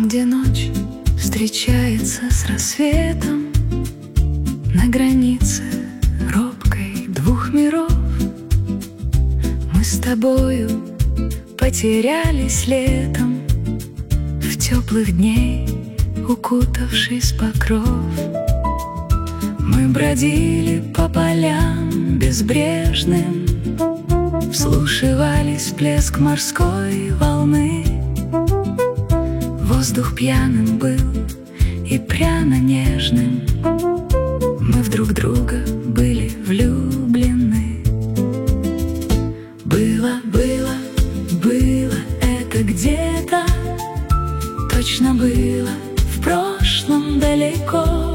Там, где ночь встречается с рассветом, на границе робкой двух миров, мы с тобою потерялись летом, в теплых дней укутавшись в покров. Мы бродили по полям безбрежным, вслушивались в плеск морской волны. Воздух пьяным был и пряно-нежным, мы в друг друга были влюблены. Было, было, было это где-то, точно было в прошлом далеко.